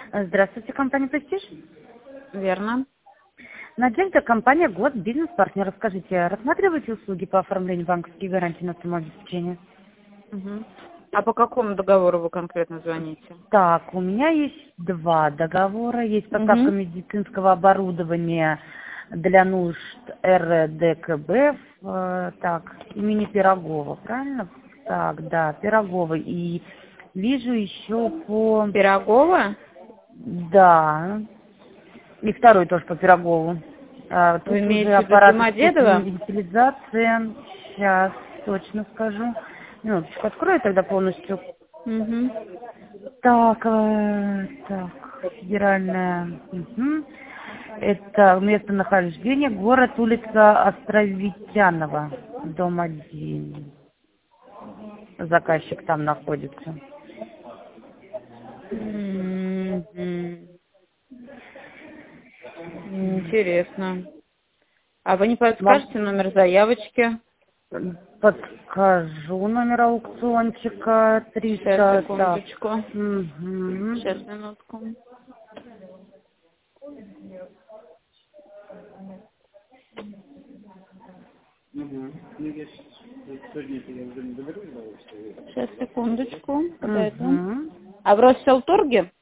Здравствуйте, компания «Престиж». Верно. Надежда, компания «Год», бизнес-партнер. Скажите, рассматриваете услуги по оформлению банковских гарантий на самообеспечение? Угу. А по какому договору вы конкретно звоните? Так, у меня есть два договора. Есть поставка Угу. медицинского оборудования для нужд РДКБ, так, имени Пирогова, правильно? Так, да, Пирогова. И вижу еще по... Пирогова? Да, и второй тоже по Пирогову. Вы Тут уже имеете в виду аппарат искусственной Домодедово? вентиляции. Сейчас точно скажу. Минуточку, открою тогда полностью. Угу. Так, так, федеральная. Мгм. Это местонахождение, город, улица Островитянова, дом 1. Заказчик там находится. Интересно. А вы не Вам подскажете номер заявочки? подскажу номер аукциончика Сейчас, 300. Так. секундочку. Мгм. Сейчас, минутку. Сейчас, секундочку. Подойду. Мгм. А в Росселторге?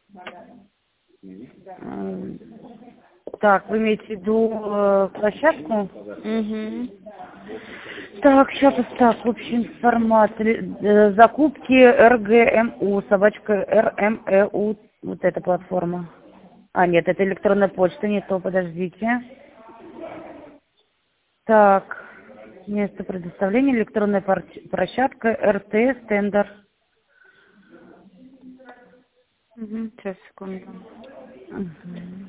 М, Так, вы имеете в виду площадку? Угу. Так, сейчас так, общая информация. Закупки РГМУ, собачка РМЭУ, вот эта платформа. А, нет, это электронная почта, не то, подождите. Так, место предоставления, электронная площадка, РТС, тендер. Угу. Сейчас, секунду. Мгм.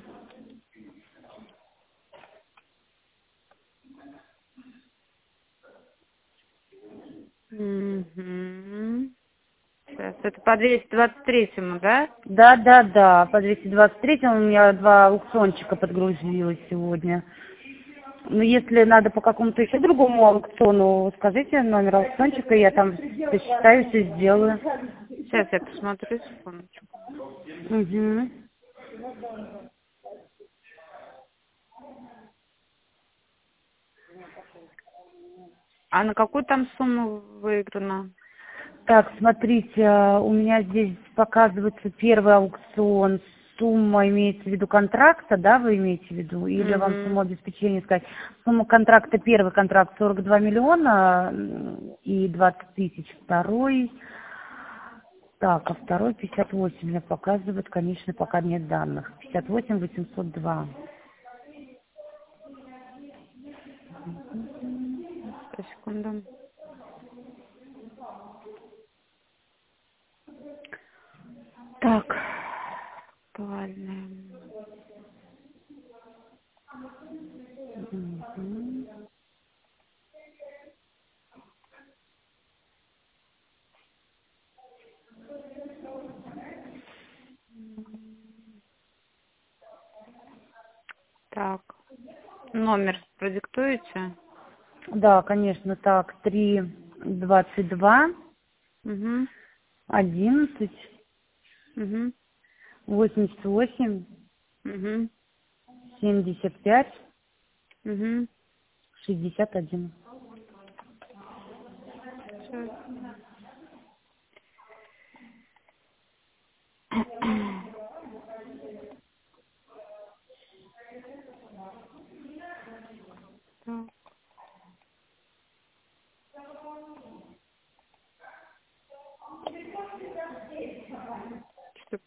Угу. Сейчас, это по 223-му, да? Да, да, да, по 223 у меня два аукциончика подгрузилось сегодня. Но если надо по какому-то еще другому аукциону, скажите номер аукциончика, я там посчитаю, все сделаю. Сейчас я посмотрю, секундочку. Угу. А на какую там сумму выиграно? Так, смотрите, у меня здесь показывается первый аукцион. Сумма имеется в виду контракта, да, вы имеете в виду? Или вам сумму Угу. обеспечения сказать? Сумма контракта, первый контракт 42 миллиона и 20 тысяч. Второй, так, а второй 58 мне показывает, конечно, пока нет данных. 58 802. Сейчас, секунду. Так, актуальная. Мгм. Так, номер продиктуете? Да, конечно, так, 3, 22, Угу. 11, Угу. 88, Угу. 75, Угу. 61. Сейчас. Так, что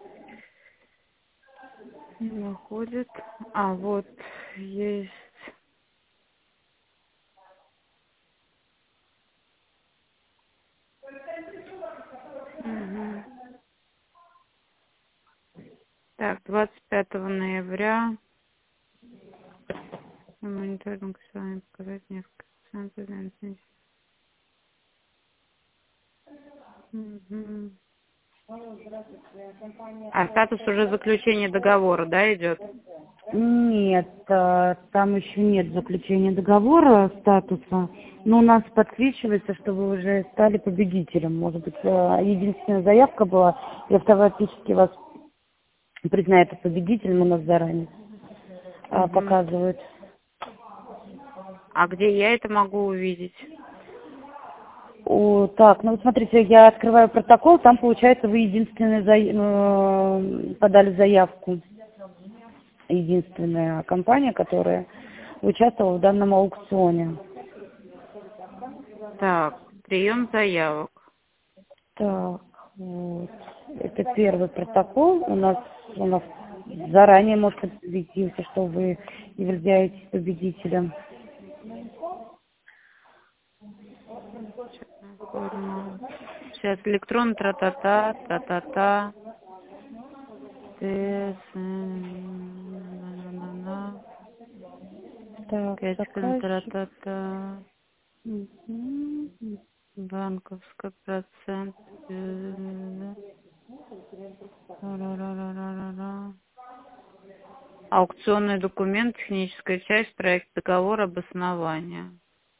не находит. А, вот есть. Угу. Так, 25 ноября. Мониторинг с вами показать несколько центов. Угу. А статус уже заключения договора, да, идет? Нет, там еще нет заключения договора статуса, но у нас подсвечивается, что вы уже стали победителем. Может быть, единственная заявка была, и автоматически вас признает победителем у нас заранее. Показывают. А где я это могу увидеть? Так, ну вот смотрите, я открываю протокол, там получается вы единственные подали заявку. Единственная компания, которая участвовала в данном аукционе. Так, прием заявок. Так, вот. Это первый протокол. У нас заранее может подсветиться, что вы являетесь победителем. Сейчас электрон тра-та-та, та-та-та. Так, заказчик. Тра-та-та. Банковский процент. Аукционный документ, техническая часть, проект договора, обоснования.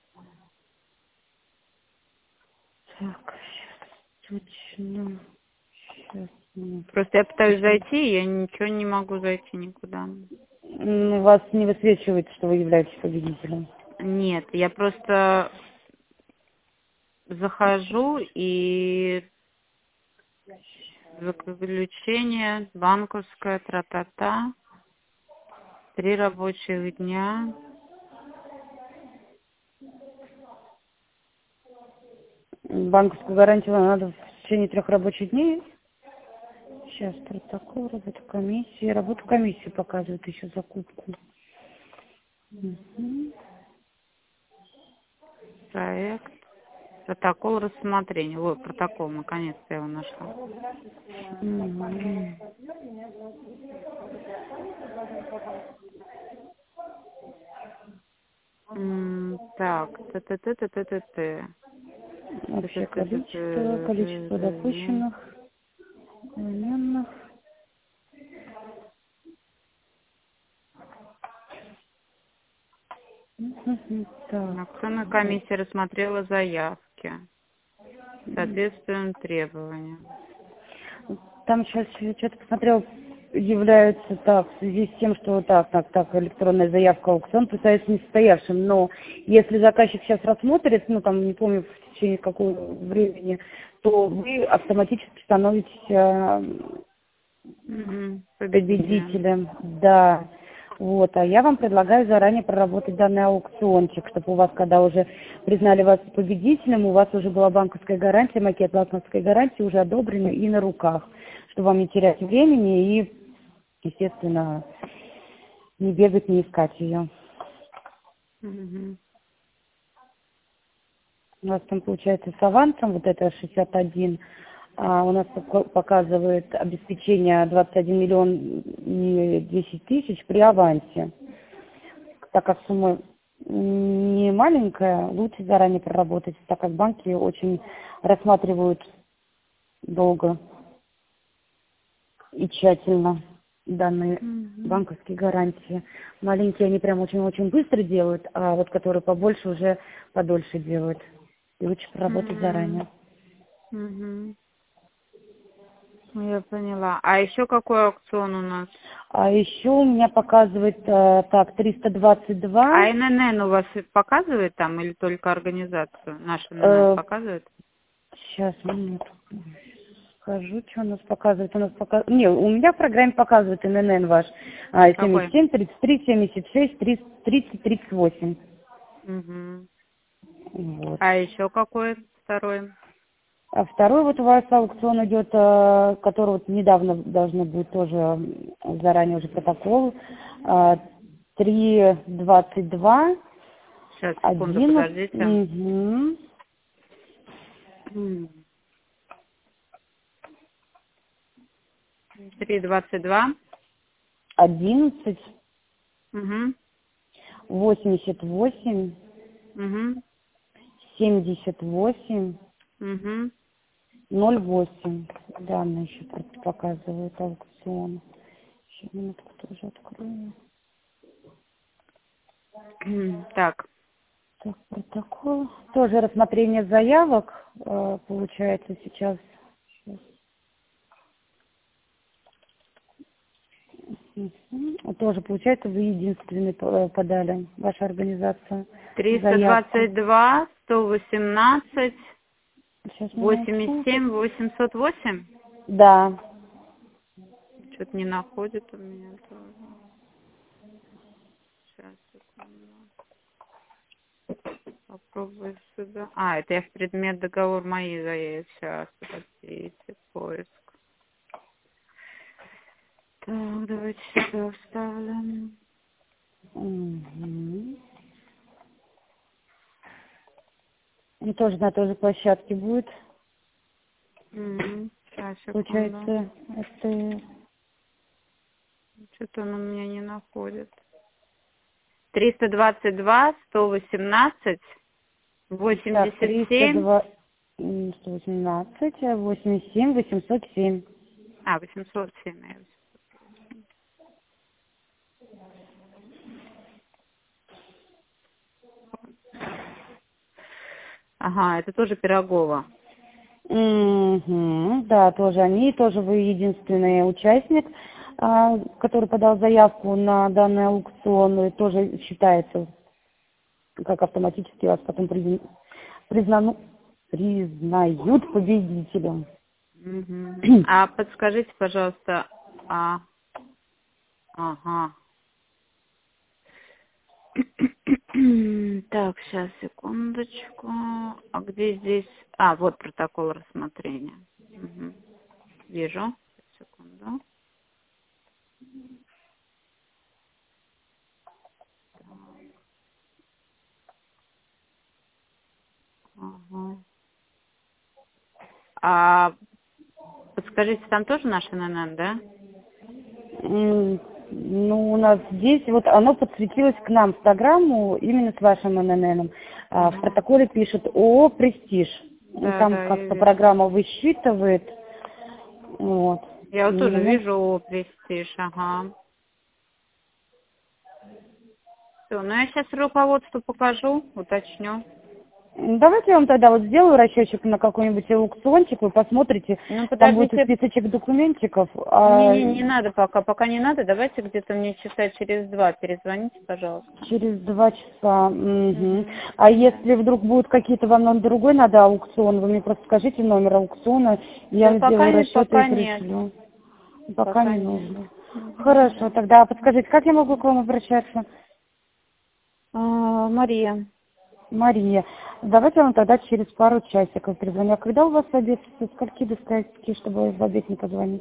Так, сейчас точно. Сейчас. Просто я пытаюсь зайти, я ничего не могу зайти никуда. Вас не высвечивает, что вы являетесь победителем? Нет, я просто захожу и заключение банковское, тра-та-та, 3 рабочих дня. Банковскую гарантию вам надо в течение 3 рабочих дней. Сейчас протокол, работа комиссии. Работу комиссии показывает еще закупку. Проект. Протокол рассмотрения. Вот протокол, наконец-то я его нашла. Так, т-т-т-т-т-т. Общее количество допущенных, элементов. Так. Аукционная комиссия рассмотрела заявки. Соответствуем требованиям. Там сейчас что-то посмотрел, являются так, в связи с тем, что так, электронная заявка аукцион представляется несостоявшим, но если заказчик сейчас рассмотрит, там, не помню, в течение какого времени, то вы автоматически становитесь победителем. Да. Вот, а я вам предлагаю заранее проработать данный аукциончик, чтобы у вас, когда уже признали вас победителем, у вас уже была банковская гарантия, макет банковской гарантии уже одобрены и на руках, чтобы вам не терять времени и, естественно, не бегать, не искать ее. У нас там получается с авансом, вот это 61, у нас показывает обеспечение 21 миллион и 10 тысяч при авансе. Так как сумма не маленькая, лучше заранее проработать, так как банки очень рассматривают долго и тщательно данные банковские гарантии. Маленькие они прям очень-очень быстро делают, а вот которые побольше уже подольше делают. И лучше проработать заранее. Я поняла. А еще какой аукцион у нас? А еще у меня показывает, 322. А ННН у вас показывает там или только организацию? Наша ННН показывает? Сейчас, минутку. Скажу, что у нас показывает. Не, у меня в программе показывает ННН ваш. 77, 33, 76, 30, 38. Вот. А еще какой второй? А второй вот у вас аукцион идет, который вот недавно должны быть тоже заранее уже протокол. 322. Сейчас, секунду, подождите. 322. 11. 88. 78. 08. Данные еще показывают аукцион. Еще минутку тоже открою. Так, протокол. Тоже рассмотрение заявок получается сейчас. Тоже, получается, вы единственный подали, ваша организация, заявку. 322, 118, Сейчас, минутку. 87, 808. Да. Что-то не находит у меня тоже. Сейчас, секунду. Попробую сюда. А, это я в предмет договор мои заеду. Сейчас, подождите, поиск. Так, давайте сюда вставлю. Угу. Он тоже на той же площадке будет. Сейчас, секунду. Получается, это... Что-то он у меня не находит. 322, 118, 87. 118, 87, 807. А, 807, наверное. Ага, это тоже Пирогова. Угу, да, тоже они, тоже вы единственный участник, который подал заявку на данный аукцион, и тоже считается, как автоматически вас потом признают победителем. А подскажите, пожалуйста, ага. Так, сейчас, секундочку. А где здесь? А, вот протокол рассмотрения. Вижу. Секунду. Ага. А подскажите, там тоже наш ННН, да? Ну, у нас здесь, вот оно подсветилось к нам в программу именно с вашим НННом. В протоколе пишет ООО «Престиж». Да, Там да, как-то программа высчитывает. Вот. Я вот тоже вижу ООО «Престиж», ага. Все, ну я сейчас руководству покажу, уточню. Давайте я вам тогда вот сделаю расчетчик на какой-нибудь аукциончик, вы посмотрите, Ну, там будет подождите. списочек документиков. Не надо пока не надо. Давайте где-то мне часа через 2 перезвоните, пожалуйста. Через 2 часа. Угу. А если вдруг будут какие-то вам на другой надо аукцион, вы мне просто скажите номер аукциона, я вам сделаю расчет и пришлю. Пока не нужно. Хорошо, тогда подскажите, как я могу к вам обращаться? Мария. Мария. Давайте я вам тогда через пару часиков перезвоню. А когда у вас обед? Со скольки до скольки, чтобы в обед не позвонить?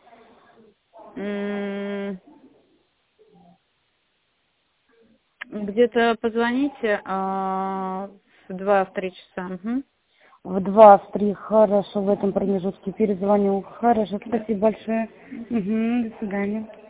Где-то позвоните в 2-3 часа. В 2-3, хорошо, в этом промежутке перезвоню. Хорошо, спасибо большое. До свидания.